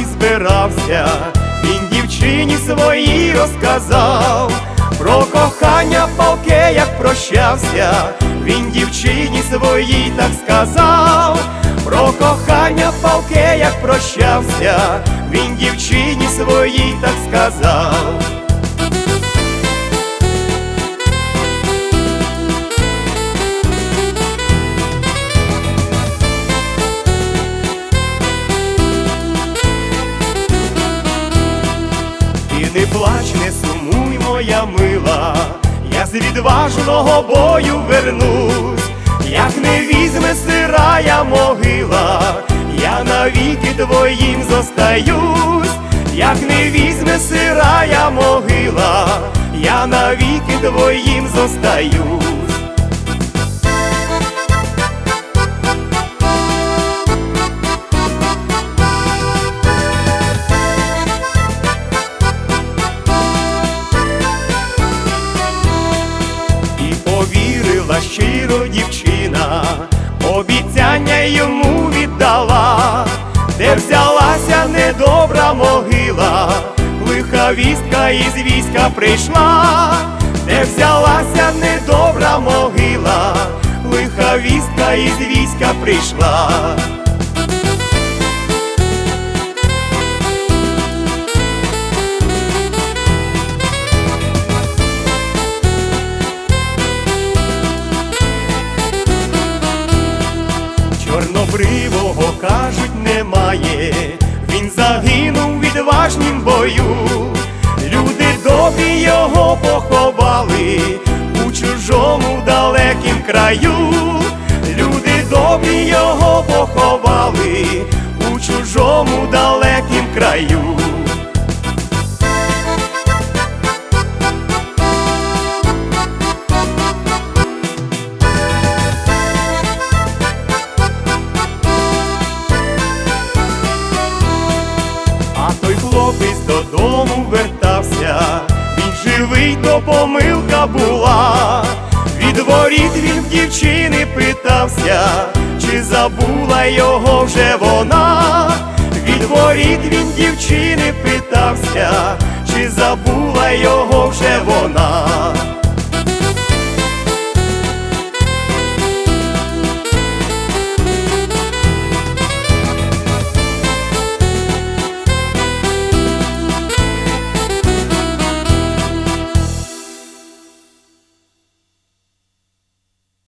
збирався, він дівчині своїй розказав про кохання палке, як прощався, він дівчині своїй так сказав. Про кохання палке, як прощався, він дівчині своїй так сказав. Ти не плач, не сумуй, моя мила, я з відважного бою вернусь. Як не візьме сирая могила, я навіки твоїм зостаюсь. Як не візьме сирая могила, я навіки твоїм зостаюсь. Повірила щиро дівчина, обіцяння йому віддала, де взялася недобра могила, лиха вістка із війська прийшла, де взялася недобра могила, лиха вістка із війська прийшла. Чорнобривого, кажуть, немає, він загинув у відважнім бою. Люди добрі його поховали у чужому далекім краю. Люди добрі його поховали у чужому далекім краю. Хлопець додому вертався, він живий, то помилка була. Від воріт він в дівчини питався, чи забула його вже вона. Від воріт він дівчини питався, чи забула його вже вона.